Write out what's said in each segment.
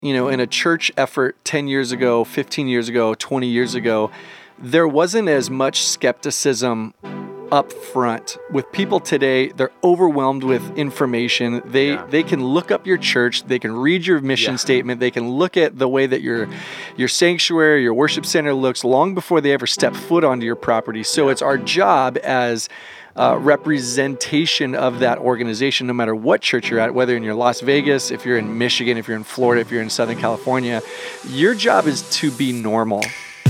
in a church effort 10 years ago, 15 years ago, 20 years ago, there wasn't as much skepticism up front. With people today, they're overwhelmed with information. They can look up your church, they can read your mission statement, they can look at the way that your sanctuary, your worship center looks long before they ever step foot onto your property. So it's our job as representation of that organization, no matter what church you're at, whether in your Las Vegas, if you're in Michigan, if you're in Florida, if you're in Southern California, your job is to be normal.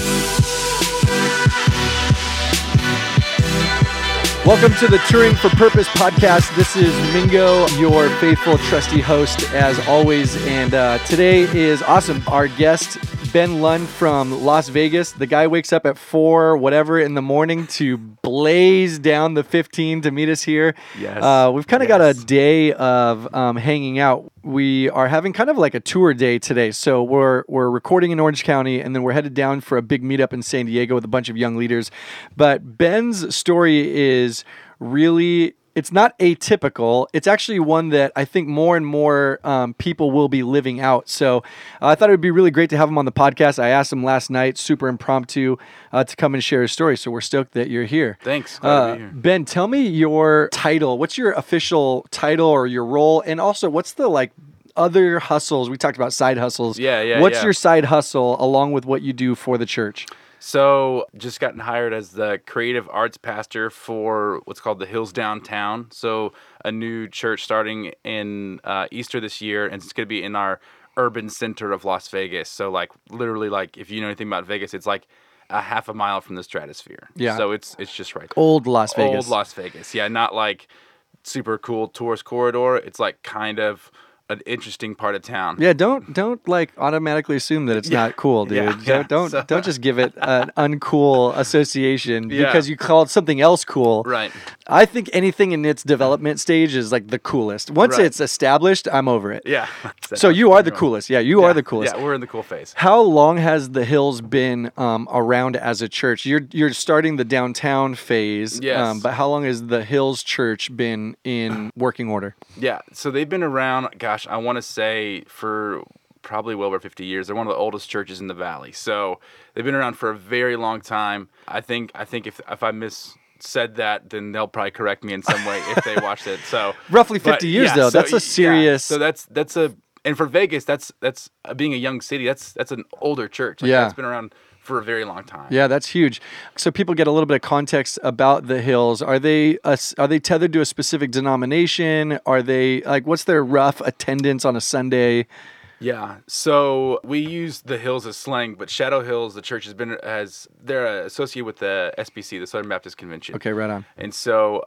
Welcome to the Touring for Purpose podcast. This is Mingo, your faithful, trusty host, as always. And today is awesome. Our guest, Ben Lund from Las Vegas. The guy wakes up at 4, whatever, in the morning to blaze down the 15 to meet us here. Yes. We've kind of got a day of hanging out. We are having kind of like a tour day today. So we're recording in Orange County, and then we're headed down for a big meetup in San Diego with a bunch of young leaders. But Ben's story is really, it's not atypical. It's actually one that I think more and more people will be living out. So I thought it would be really great to have him on the podcast. I asked him last night, super impromptu, to come and share his story. So we're stoked that you're here. Thanks. Glad to be here. Ben, tell me your title. What's your official title or your role? And also, what's the other hustles? We talked about side hustles. What's your side hustle along with what you do for the church? So, just gotten hired as the creative arts pastor for what's called the Hills Downtown. So, a new church starting in Easter this year, and it's going to be in our urban center of Las Vegas. So, literally, if you know anything about Vegas, it's like a half a mile from the stratosphere. Yeah. So, it's just right there. Old Las Vegas. Old Las Vegas. Yeah, not like super cool tourist corridor. It's kind of an interesting part of town. Yeah, don't automatically assume that it's not cool, dude. Don't just give it an uncool association because you called something else cool. Right. I think anything in its development stage is the coolest. Once it's established, I'm over it. Yeah. So you are the coolest. Yeah, you are the coolest. Yeah, we're in the cool phase. How long has the Hills been around as a church? You're starting the downtown phase. Yes. But how long has the Hills Church been in working order? Yeah. So they've been around, I want to say for probably well over 50 years. They're one of the oldest churches in the valley. So they've been around for a very long time. I think if I said that, then they'll probably correct me in some way if they watched it. So roughly 50 years though. That's a serious. So that's and for Vegas, that's being a young city. That's an older church. It's been around for a very long time. Yeah, that's huge. So people get a little bit of context about the Hills. Are they tethered to a specific denomination? Are they what's their rough attendance on a Sunday? Yeah, so we use the Hills as slang, but Shadow Hills, the church they're associated with the SBC, the Southern Baptist Convention. Okay, right on. And so,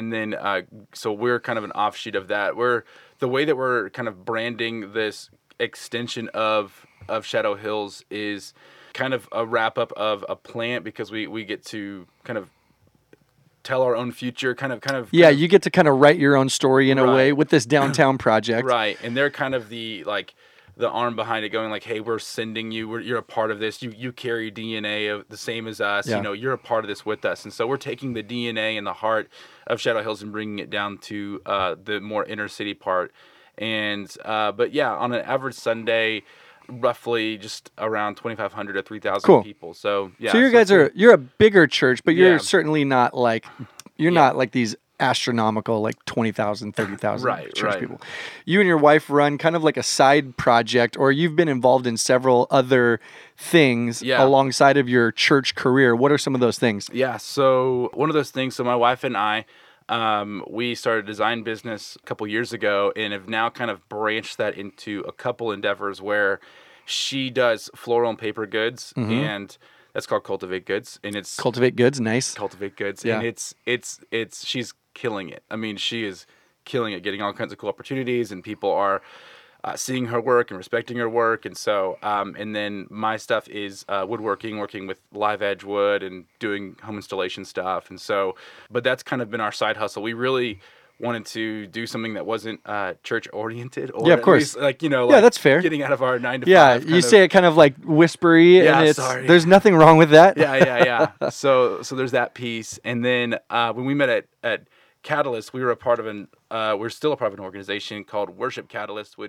so we're kind of an offshoot of that. The way that we're kind of branding this extension of Shadow Hills is kind of a wrap up of a plant, because we get to kind of tell our own future, you get to kind of write your own story in a way with this downtown project. Right. And they're kind of the arm behind it, going hey, we're sending you, you're a part of this. You carry DNA of the same as us. Yeah. You're a part of this with us. And so we're taking the DNA and the heart of Shadow Hills and bringing it down to the more inner city part. And but yeah, on an average Sunday, roughly just around 2,500 to 3,000 people. So yeah. So you're a bigger church, but you're certainly not not these astronomical 20,000, 30,000 church people. You and your wife run kind of like a side project, or you've been involved in several other things alongside of your church career. What are some of those things? Yeah, so one of those things, so my wife and I, we started a design business a couple years ago and have now kind of branched that into a couple endeavors where she does floral and paper goods, and that's called Cultivate Goods, and it's Cultivate Goods, nice. Cultivate Goods, yeah. And it's she's killing it. I mean, she is killing it, getting all kinds of cool opportunities, and people are seeing her work and respecting her work. And so, and then my stuff is woodworking, working with live edge wood and doing home installation stuff. And so, but that's kind of been our side hustle. We really wanted to do something that wasn't church oriented, or of course, that's fair. Getting out of our 9 to 5. Yeah, you say it kind of whispery, and there's nothing wrong with that. Yeah. So there's that piece, and then when we met at Catalyst, we were a part of we're still a part of an organization called Worship Catalyst, which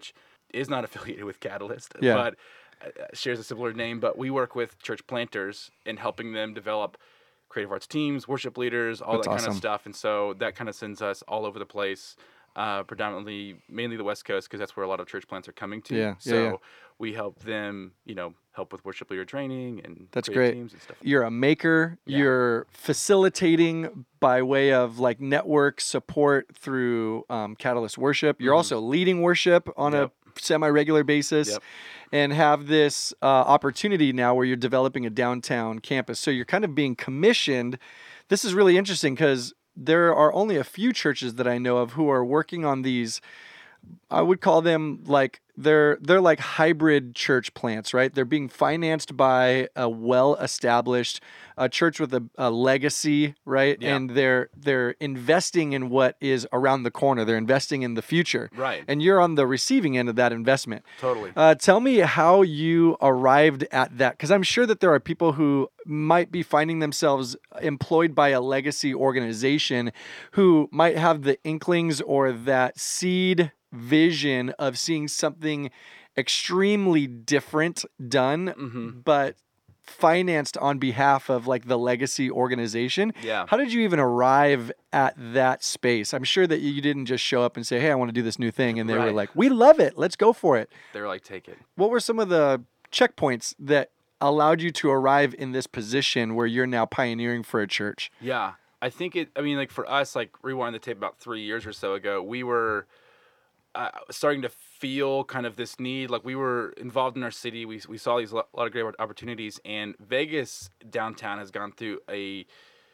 is not affiliated with Catalyst, Yeah. but shares a similar name. But we work with church planters in helping them develop creative arts teams, worship leaders, all That's that kind awesome. of stuff. And so that kind of sends us all over the place, predominantly, mainly the West Coast, because that's where a lot of church plants are coming to. Yeah, So yeah. we help them, help with worship leader training and That's creative great. teams and stuff. You're a maker. Yeah. You're facilitating by way of like network support through Catalyst Worship. You're also leading worship on Yep. a semi-regular basis. Yep. And have this opportunity now where you're developing a downtown campus. So you're kind of being commissioned. This is really interesting because there are only a few churches that I know of who are working on these. I would call them like they're like hybrid church plants, right? They're being financed by a well-established church with a legacy, right? Yeah. And they're investing in what is around the corner. They're investing in the future, Right. And you're on the receiving end of that investment. Totally. Tell me how you arrived at that, because I'm sure that there are people who might be finding themselves employed by a legacy organization who might have the inklings or that seed vision of seeing something extremely different done, but financed on behalf of like the legacy organization. Yeah. How did you even arrive at that space? I'm sure that you didn't just show up and say, hey, I want to do this new thing. And they were Right. like, we love it. Let's go for it. They were like, take it. What were some of the checkpoints that allowed you to arrive in this position where you're now pioneering for a church? Yeah. I think like for us, like rewind the tape about 3 years or so ago, we were starting to feel kind of this need. Like we were involved in our city. We saw these lot of great opportunities, and Vegas downtown has gone through a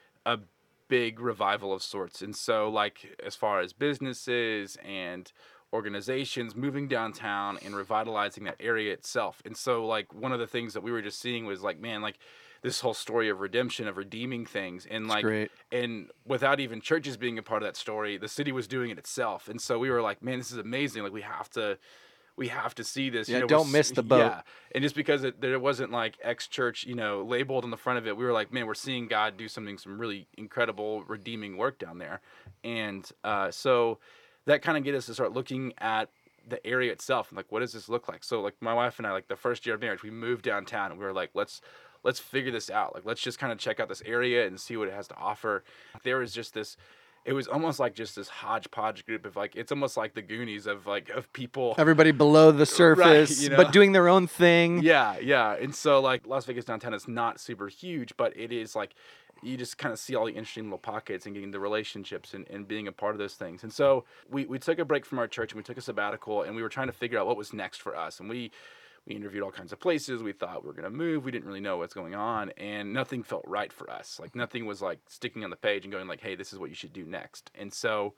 big revival of sorts. And so like as far as businesses and organizations moving downtown and revitalizing that area itself. And so like one of the things that we were just seeing was like, man, like this whole story of redemption, of redeeming things, and like, great. and without even churches being a part of that story, the city was doing it itself. And so we were like, man, this is amazing. Like we have to see this. Yeah, don't miss the boat. Yeah, and just because there wasn't like X church, labeled on the front of it, we were like, man, we're seeing God do some really incredible redeeming work down there, and so that kind of get us to start looking at the area itself and like, what does this look like? So like my wife and I, like the first year of marriage, we moved downtown and we were like, let's figure this out. Like, let's just kind of check out this area and see what it has to offer. There was just this, it was almost like just this hodgepodge group of like, it's almost like the Goonies of people. Everybody below the surface, Right, but doing their own thing. Yeah. And so like Las Vegas downtown is not super huge, but it is like, you just kind of see all the interesting little pockets and getting the relationships and being a part of those things. And so we took a break from our church and we took a sabbatical and we were trying to figure out what was next for us. And we interviewed all kinds of places. We thought we were going to move. We didn't really know what's going on, and nothing felt right for us. Like nothing was like sticking on the page and going like, hey, this is what you should do next. And so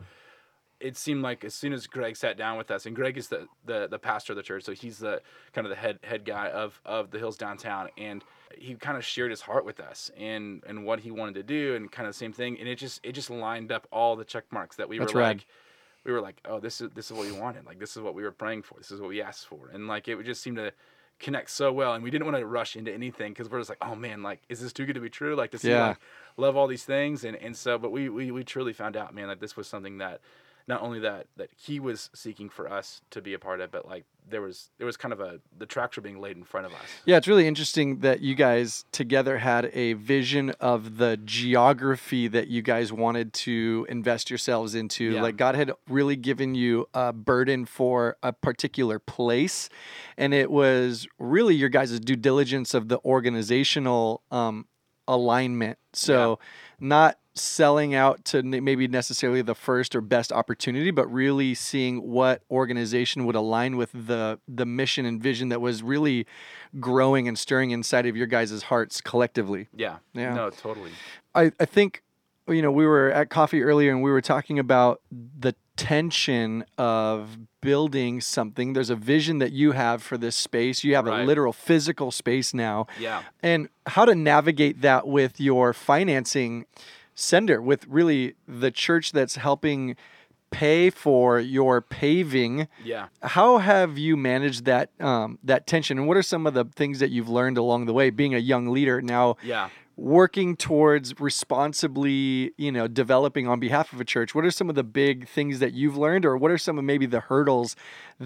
it seemed like as soon as Greg sat down with us, and Greg is the pastor of the church, so he's the kind of the head guy of the Hills downtown, and he kind of shared his heart with us and what he wanted to do, and kind of the same thing, and it just lined up all the check marks that we That's were rad. like, we were like, oh, this is what we wanted, like this is what we were praying for, this is what we asked for, and like it would just seem to connect so well, and we didn't want to rush into anything because we're just like, oh man, like is this too good to be true? Like to see like love all these things, and so, but we truly found out, man, that this was something that not only that he was seeking for us to be a part of, but like there was kind of the tracks were being laid in front of us. Yeah, it's really interesting that you guys together had a vision of the geography that you guys wanted to invest yourselves into. Yeah. Like God had really given you a burden for a particular place, and it was really your guys' due diligence of the organizational alignment. So not selling out to maybe necessarily the first or best opportunity, but really seeing what organization would align with the mission and vision that was really growing and stirring inside of your guys' hearts collectively. Yeah. No, totally. I think, we were at coffee earlier and we were talking about the tension of building something. There's a vision that you have for this space. You have a literal physical space now. Yeah. And how to navigate that with your financing sender, with really the church that's helping pay for your paving. Yeah. How have you managed that that tension, and what are some of the things that you've learned along the way, being a young leader now? Yeah. Working towards responsibly, developing on behalf of a church? What are some of the big things that you've learned, or what are some of maybe the hurdles that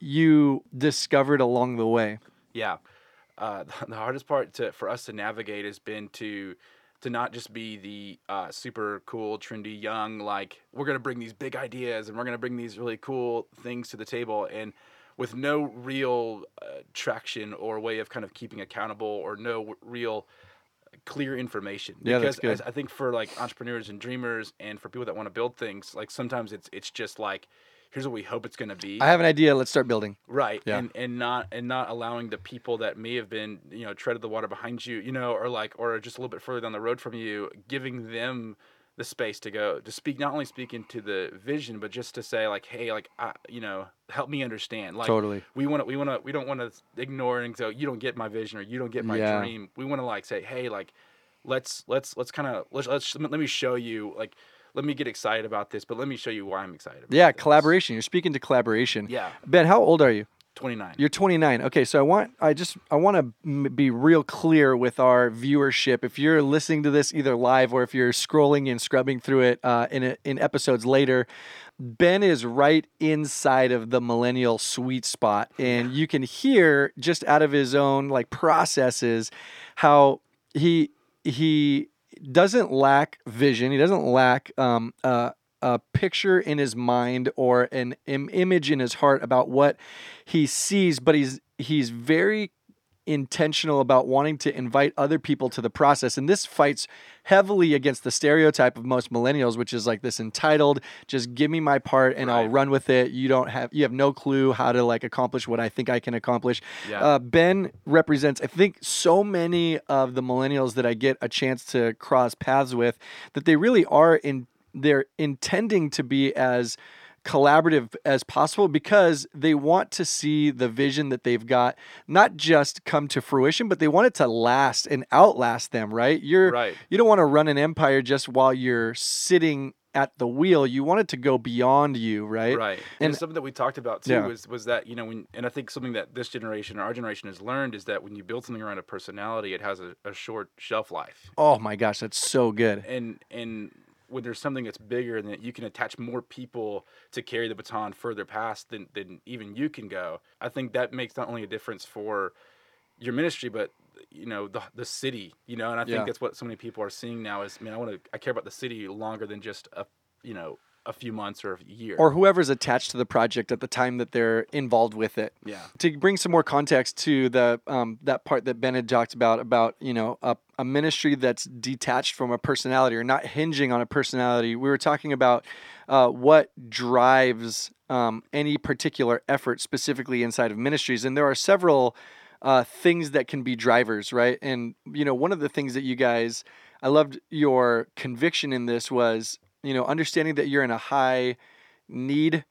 you discovered along the way? Yeah. The hardest part for us to navigate has been to not just be the super cool, trendy, young, like we're gonna bring these big ideas and we're gonna bring these really cool things to the table, and with no real traction or way of kind of keeping accountable, or no real clear information. Yeah, that's Because good. as I think for like entrepreneurs and dreamers and for people that want to build things, like sometimes it's just like, here's what we hope it's gonna be. I have an idea. Let's start building. Right. Yeah. And not allowing the people that may have been, treaded the water behind you, or just a little bit further down the road from you, giving them the space to go to speak, not only speak into the vision, but just to say like, hey, like, help me understand. Like, Totally. we don't want to ignore and go, you don't get my vision or you don't get my Yeah. dream. We want to like say, hey, like, let's let me show you, like, let me get excited about this, but let me show you why I'm excited about Yeah, this. collaboration. You're speaking to collaboration. Yeah. Ben, how old are you? 29. You're 29. Okay, so I want to be real clear with our viewership. If you're listening to this either live or if you're scrolling and scrubbing through it in episodes later, Ben is right inside of the millennial sweet spot, and you can hear just out of his own like processes how he doesn't lack vision. He doesn't lack a picture in his mind or an image in his heart about what he sees, but he's very intentional about wanting to invite other people to the process. And this fights heavily against the stereotype of most millennials, which is like this entitled, just give me my part and I'll Right. run with it. You have no clue how to like accomplish what I think I can accomplish. Yeah. Ben represents, I think, so many of the millennials that I get a chance to cross paths with, that they really are they're intending to be as collaborative as possible because they want to see the vision that they've got not just come to fruition, but they want it to last and outlast them, right? Right. You don't want to run an empire just while you're sitting at the wheel. You want it to go beyond you, right? Right. And And something that we talked about too Yeah. was that, and I think something that this generation or our generation has learned is that when you build something around a personality, it has a short shelf life. oh my gosh, that's so good. And when there's something that's bigger and that you can attach more people to carry the baton further past than even you can go, I think that makes not only a difference for your ministry, but the city, and I think Yeah. that's what so many people are seeing now is, man, I care about the city longer than just a few months or a year. Or whoever's attached to the project at the time that they're involved with it. Yeah. To bring some more context to the that part that Ben had talked about a ministry that's detached from a personality or not hinging on a personality. We were talking about what drives any particular effort specifically inside of ministries, and there are several things that can be drivers, right? And one of the things that you guys, I loved your conviction in this was, understanding that you're in a high need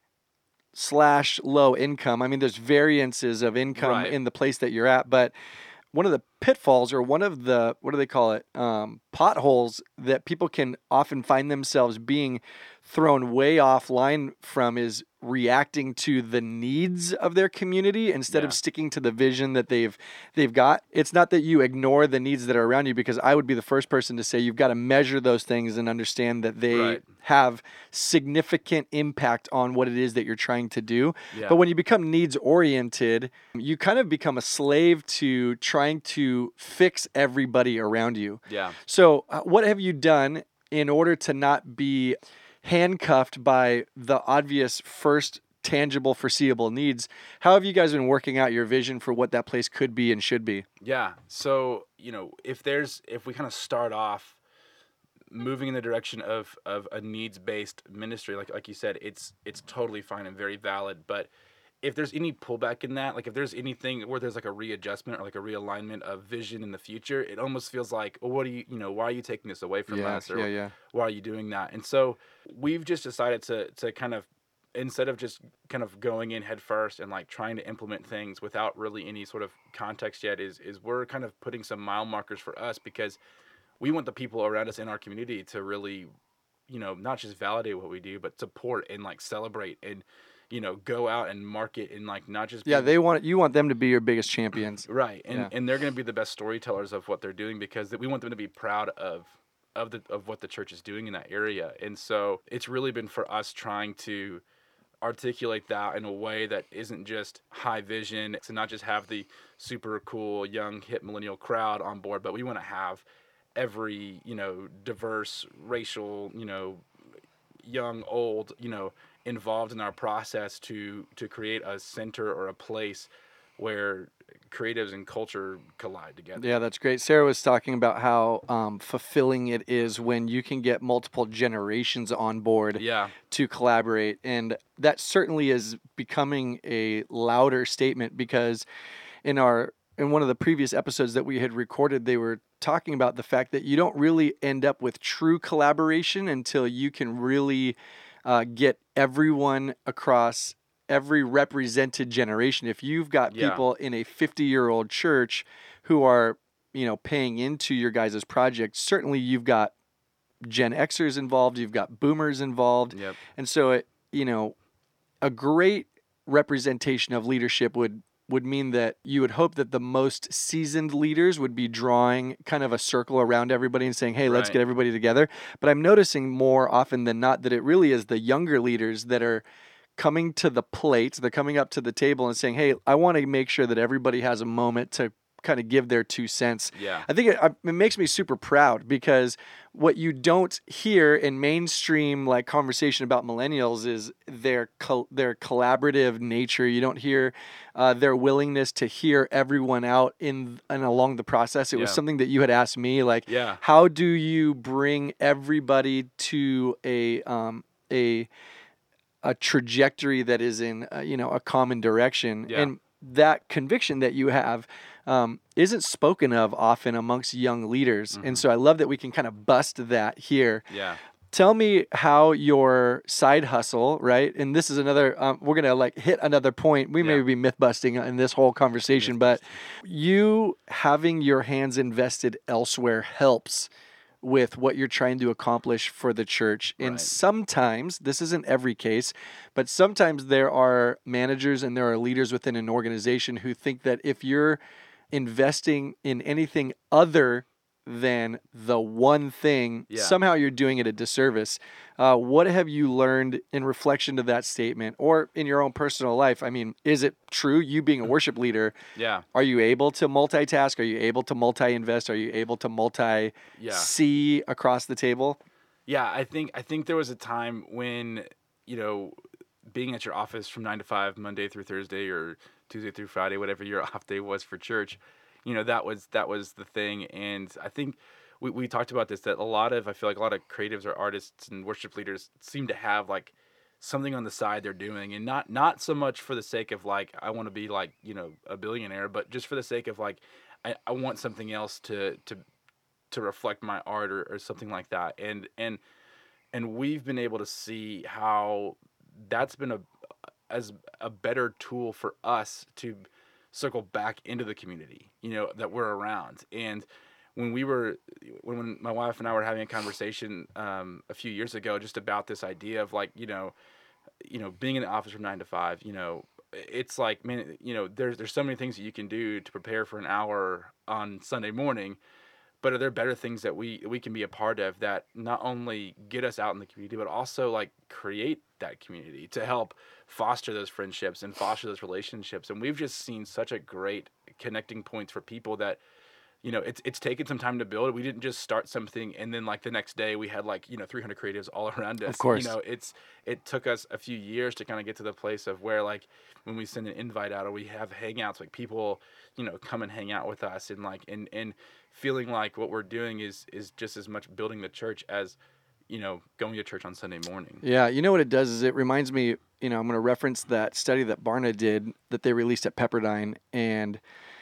/ low income. I mean, there's variances of income Right. in the place that you're at, but one of the pitfalls or one of the, what do they call it? Potholes that people can often find themselves being thrown way offline from is reacting to the needs of their community instead Yeah. of sticking to the vision that they've got. It's not that you ignore the needs that are around you, because I would be the first person to say you've got to measure those things and understand that they Right. have significant impact on what it is that you're trying to do. Yeah. But when you become needs oriented, you kind of become a slave to trying to fix everybody around you. Yeah. So what have you done in order to not be handcuffed by the obvious first tangible foreseeable needs? How have you guys been working out your vision for what that place could be and should be? Yeah. So, if we kind of start off moving in the direction of a needs-based ministry, like you said, it's totally fine and very valid. But if there's any pullback in that, like if there's anything where there's like a readjustment or like a realignment of vision in the future, it almost feels like, well, what do why are you taking this away from us? Or yeah. why are you doing that? And so we've just decided to kind of, instead of just kind of going in head first and like trying to implement things without really any sort of context yet, is we're kind of putting some mile markers for us, because we want the people around us in our community to really, not just validate what we do, but support and like celebrate and, go out and market and like not just Yeah, be, you want them to be your biggest champions. right. And Yeah. and they're going to be the best storytellers of what they're doing, because we want them to be proud of what the church is doing in that area. And so it's really been for us trying to articulate that in a way that isn't just high vision, to not just have the super cool young hip millennial crowd on board, but we want to have every, diverse racial, young, old, involved in our process to create a center or a place where creatives and culture collide together. Yeah, that's great. Sarah was talking about how fulfilling it is when you can get multiple generations on board to collaborate. And that certainly is becoming a louder statement, because in one of the previous episodes that we had recorded, they were talking about the fact that you don't really end up with true collaboration until you can really get everyone across every represented generation. If you've got people in a 50-year-old church who are, paying into your guys' project, certainly you've got Gen Xers involved, you've got boomers involved. Yep. And so, a great representation of leadership would mean that you would hope that the most seasoned leaders would be drawing kind of a circle around everybody and saying, hey, let's get everybody together. But I'm noticing more often than not that it really is the younger leaders that are coming to the plate. They're coming up to the table and saying, hey, I want to make sure that everybody has a moment to kind of give their 2 cents. Yeah. I think it makes me super proud, because what you don't hear in mainstream like conversation about millennials is their collaborative nature. You don't hear their willingness to hear everyone out in and along the process. It was something that you had asked me, like, how do you bring everybody to a trajectory that is in a common direction? And that conviction that you have isn't spoken of often amongst young leaders. And so I love that we can kind of bust that here. Yeah. Tell me how your side hustle, right? And this is another, we're going to like hit another point. We may be myth busting in this whole conversation, but you having your hands invested elsewhere helps with what you're trying to accomplish for the church. And sometimes, this isn't every case, but sometimes there are managers and there are leaders within an organization who think that if you're investing in anything other than the one thing, somehow you're doing it a disservice. What have you learned in reflection to that statement, or in your own personal life? I mean, is it true, you being a worship leader, are you able to multitask? Are you able to multi-invest? Are you able to multi-see across the table? Yeah, I think there was a time when, being at your office from 9 to 5, Monday through Thursday, or Tuesday through Friday, whatever your off day was for church, that was the thing. And I think we talked about this, that I feel like a lot of creatives or artists and worship leaders seem to have like something on the side they're doing, and not so much for the sake of like, I want to be like, a billionaire, but just for the sake of like, I want something else to reflect my art or something like that. And we've been able to see how that's been a better tool for us to circle back into the community, that we're around. And when my wife and I were having a conversation a few years ago just about this idea of like, being in the office from 9 to 5, it's like, man, there's so many things that you can do to prepare for an hour on Sunday morning, but are there better things that we can be a part of that not only get us out in the community, but also like create that community to help foster those friendships and foster those relationships? And we've just seen such a great connecting points for people that, it's taken some time to build. We didn't just start something and then like the next day we had like, 300 creatives all around us. Of course. It took us a few years to kind of get to the place of where like when we send an invite out or we have hangouts, like people, come and hang out with us, and like, and feeling like what we're doing is just as much building the church as, going to church on Sunday morning. Yeah. You know what it does is it reminds me, I'm going to reference that study that Barna did that they released at Pepperdine, and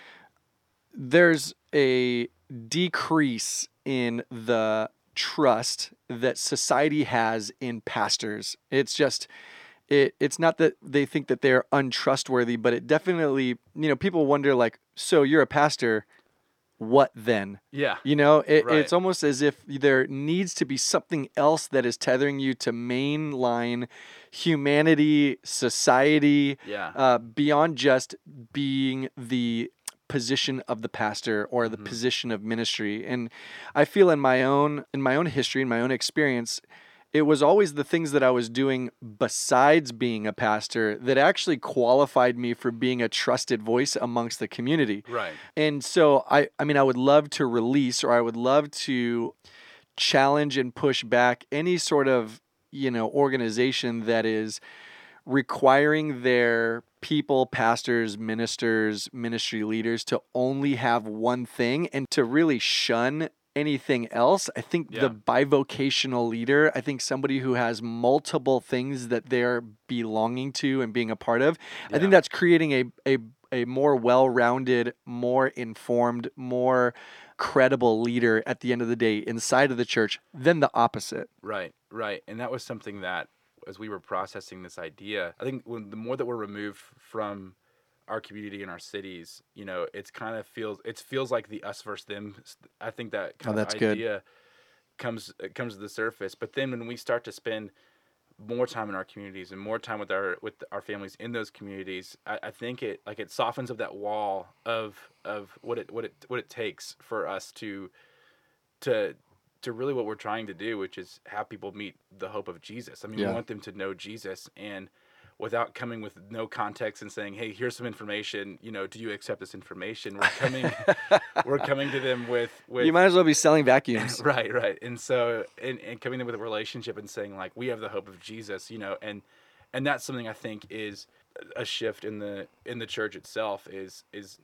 there's a decrease in the trust that society has in pastors. It's just, it's not that they think that they're untrustworthy, but it definitely, people wonder like, so you're a pastor, what then? Yeah. It's almost as if there needs to be something else that is tethering you to mainline humanity, society, beyond just being the position of the pastor or the position of ministry. And I feel in my own history, in my own experience, it was always the things that I was doing besides being a pastor that actually qualified me for being a trusted voice amongst the community. Right. And so I mean, I would love to release, or I would love to challenge and push back any sort of, organization that is requiring their people, pastors, ministers, ministry leaders to only have one thing and to really shun anything else. I think the bivocational leader, I think somebody who has multiple things that they're belonging to and being a part of, I think that's creating a more well-rounded, more informed, more credible leader at the end of the day inside of the church than the opposite. Right. And that was something that, as we were processing this idea, I think the more that we're removed from our community and our cities, it feels like the us versus them. I think that kind of idea comes to the surface. But then when we start to spend more time in our communities and more time with our families in those communities, I think it softens up that wall of what it takes for us to really what we're trying to do, which is have people meet the hope of Jesus. I mean, we want them to know Jesus, and without coming with no context and saying, "Hey, here's some information. Do you accept this information?" We're coming to them with you might as well be selling vacuums. Right. And so and coming to them with a relationship and saying, like, we have the hope of Jesus, and that's something I think is a shift in the church itself, is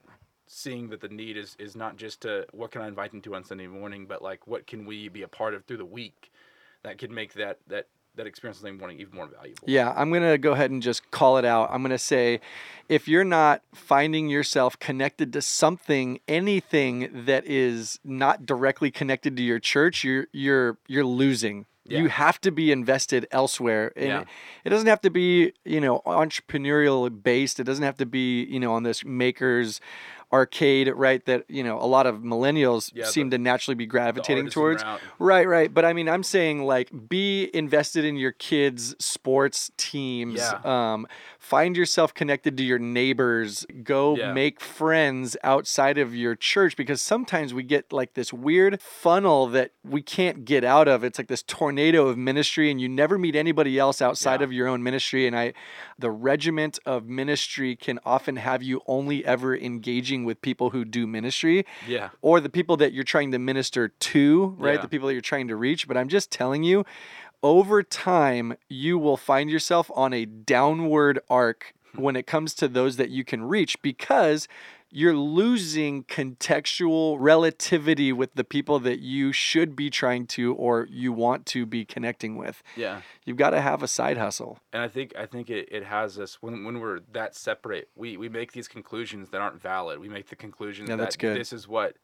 seeing that the need is not just to what can I invite them to on Sunday morning, but like what can we be a part of through the week that could make that experience on Sunday morning even more valuable. Yeah, I'm going to go ahead and just call it out. I'm going to say, if you're not finding yourself connected to something, anything that is not directly connected to your church, you're losing. Yeah. You have to be invested elsewhere. And it doesn't have to be, entrepreneurial based. It doesn't have to be, on this maker's arcade, right? That, a lot of millennials seem to naturally be gravitating towards. Right. But I mean, I'm saying, like, be invested in your kids' sports teams. Yeah. Find yourself connected to your neighbors. Go make friends outside of your church, because sometimes we get like this weird funnel that we can't get out of. It's like this tornado of ministry, and you never meet anybody else outside of your own ministry. And the regiment of ministry can often have you only ever engaging with people who do ministry, or the people that you're trying to minister to, right? The people that you're trying to reach. But I'm just telling you, over time, you will find yourself on a downward arc when it comes to those that you can reach, because you're losing contextual relativity with the people that you should be trying to, or you want to be connecting with. Yeah. You've got to have a side hustle. And I think it has us, when we're that separate, we make these conclusions that aren't valid. We make the conclusion that this is what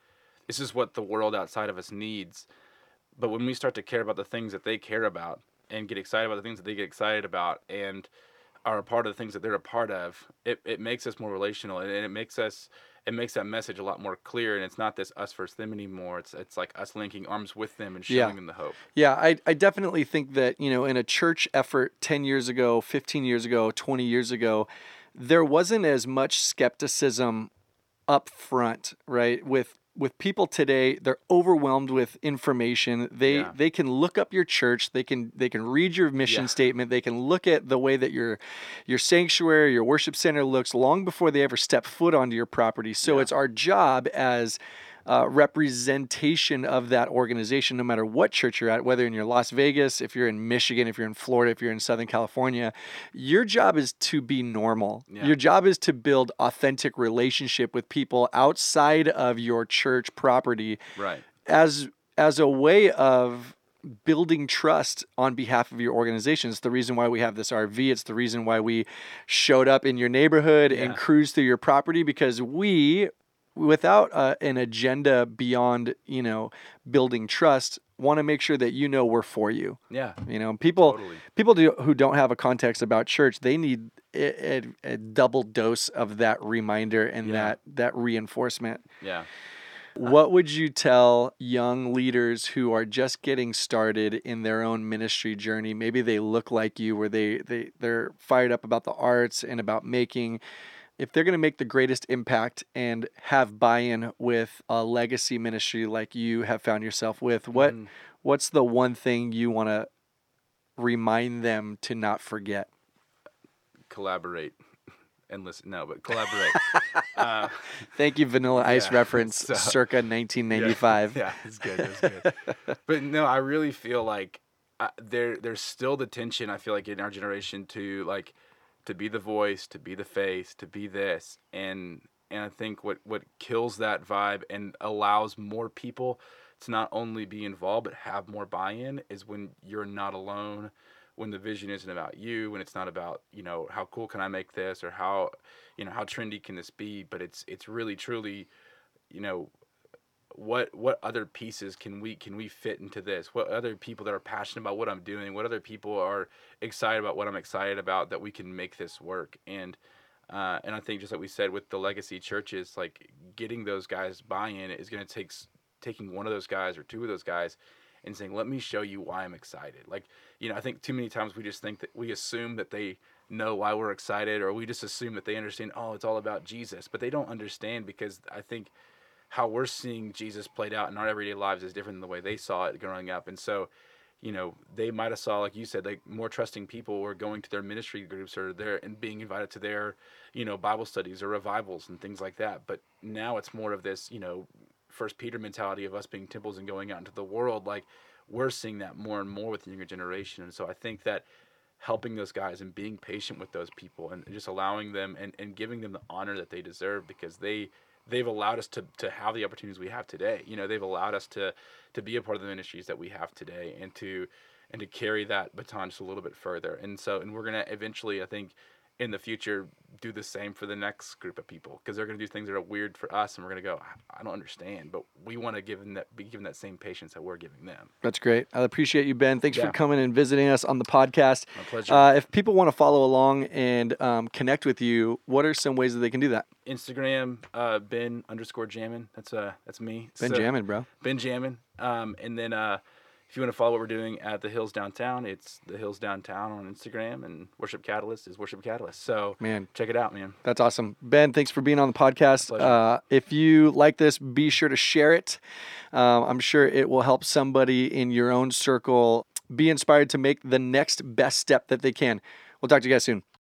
the world outside of us needs. But when we start to care about the things that they care about and get excited about the things that they get excited about and are a part of the things that they're a part of, it makes us more relational, and it makes that message a lot more clear. And it's not this us versus them anymore. It's like us linking arms with them and showing them the hope. Yeah, I definitely think that, in a church effort 10 years ago, 15 years ago, 20 years ago, there wasn't as much skepticism up front, right? With people today, they're overwhelmed with information. They can look up your church. They can read your mission statement. They can look at the way that your sanctuary, your worship center looks long before they ever step foot onto your property. So it's our job as representation of that organization, no matter what church you're at, whether in Las Vegas, if you're in Michigan, if you're in Florida, if you're in Southern California, your job is to be normal. Yeah. Your job is to build authentic relationship with people outside of your church property, right? As a way of building trust on behalf of your organization. It's the reason why we have this RV. It's the reason why we showed up in your neighborhood and cruised through your property, because we, without an agenda beyond, building trust, want to make sure that we're for you. Yeah. People who don't have a context about church, they need a double dose of that reminder and that reinforcement. Yeah. What would you tell young leaders who are just getting started in their own ministry journey? Maybe they look like you, where they're fired up about the arts and about making. If they're going to make the greatest impact and have buy-in with a legacy ministry like you have found yourself with, what's the one thing you want to remind them to not forget? Collaborate and listen. No, but collaborate. Thank you, Vanilla Ice Yeah, reference, so- circa 1995. Yeah, it's good. It's good. But no, I really feel like there's still the tension. I feel like in our generation to be the voice, to be the face, to be this, and I think what kills that vibe and allows more people to not only be involved but have more buy-in is when you're not alone, when the vision isn't about you, when it's not about, how cool can I make this, or how trendy can this be, but it's really truly, you know what other pieces can we fit into this, what other people that are passionate about what I'm doing, what other people are excited about what I'm excited about, that we can make this work. And I think, just like we said with the legacy churches, like getting those guys buy-in is going to take taking one of those guys or two of those guys and saying, let me show you why I'm excited. Like, I think too many times we just think that we assume that they know why we're excited, or we just assume that they understand, oh, it's all about Jesus, but they don't understand, because I think how we're seeing Jesus played out in our everyday lives is different than the way they saw it growing up. And so, they might have saw, like you said, like more trusting people were going to their ministry groups or and being invited to their, Bible studies or revivals and things like that. But now it's more of this, First Peter mentality of us being temples and going out into the world. Like, we're seeing that more and more with the younger generation. And so I think that helping those guys and being patient with those people and just allowing them and giving them the honor that they deserve, because they've allowed us to have the opportunities we have today. They've allowed us to be a part of the ministries that we have today, and to carry that baton just a little bit further. And we're going to eventually, I think, in the future, do the same for the next group of people, because they're going to do things that are weird for us, and we're going to go, I don't understand, but we want to be given that same patience that we're giving them. That's great. I appreciate you, Ben. Thanks for coming and visiting us on the podcast. My pleasure. If people want to follow along and connect with you, what are some ways that they can do that? Instagram, Ben_Jammin. That's me. Ben Jammin, bro. Ben Jammin. And then if you want to follow what we're doing at The Hills Downtown, it's The Hills Downtown on Instagram, and Worship Catalyst is Worship Catalyst. So, man, check it out, man. That's awesome. Ben, thanks for being on the podcast. If you like this, be sure to share it. I'm sure it will help somebody in your own circle be inspired to make the next best step that they can. We'll talk to you guys soon.